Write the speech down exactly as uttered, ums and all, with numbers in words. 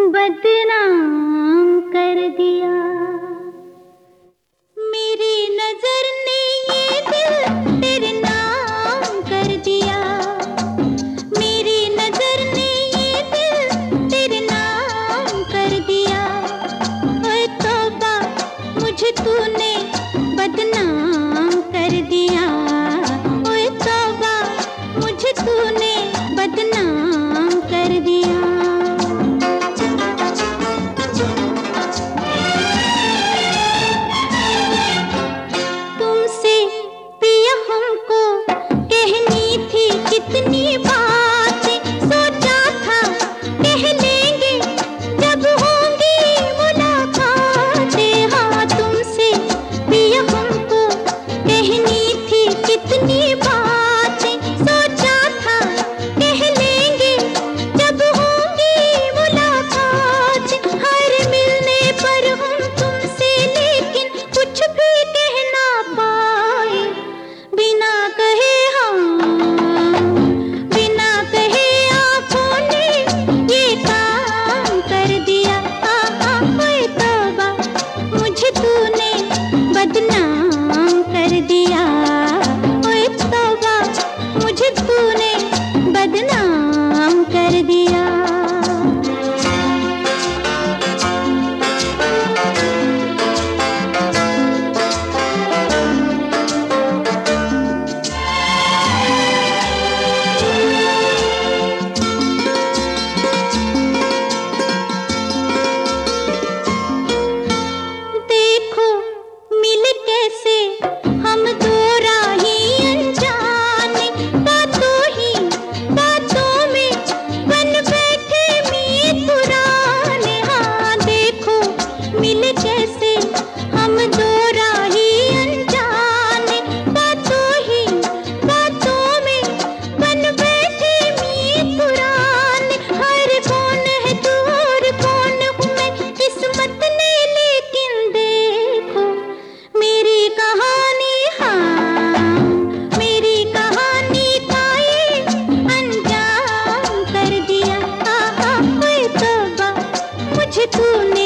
बदनाम कर दिया। मेरी नजर ने ये दिल तेरे नाम कर दिया। मेरी नजर ने ये दिल तेरे नाम कर दिया। ओए तौबा मुझे तूने बदनाम कर दिया। ओए तौबा मुझे तूने बदनाम कर दिया। कितनी बातें सोचा था कह लेंगे जब होंगी मुलाकातें। हाँ तुमसे पिया हमको कहनी थी कितनी बातें सोचा था कह लेंगे जब होंगी मुलाकातें। हर मिलने पर हम तुमसे लेकिन कुछ भी कह ना पाए। बिना कहे बदनाम कर दिया। ओए तौबा मुझे तूने बदनाम कर दिया। हम दो राही अनजाने बातों ही बातों में बन बैठे मीत पुराने। हाँ देखो मिल कैसे हम दो राही अनजाने बातों ही बातों में बन बैठे मीत पुराने। हर कौन है तू और कौन हूँ मैं किस्मत ने लेकिन देखो मेरी कहानी। मेरी कहानी का ये अंजाम कर दिया। ओए तौबा मुझे तूने